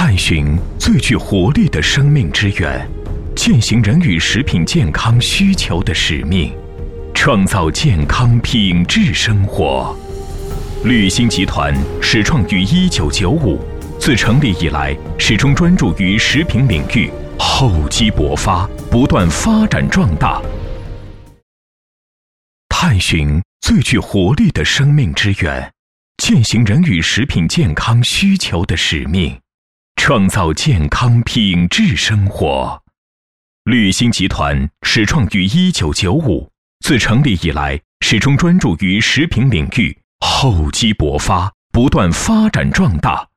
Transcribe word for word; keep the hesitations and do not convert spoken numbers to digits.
探寻最具活力的生命之源，践行人与食品健康需求的使命，创造健康品质生活。绿星集团始创于一九九五，自成立以来始终专注于食品领域，厚积薄发，不断发展壮大。探寻最具活力的生命之源，践行人与食品健康需求的使命，创造健康品质生活。绿星集团始创于一九九五，自成立以来始终专注于食品领域，厚积薄发，不断发展壮大。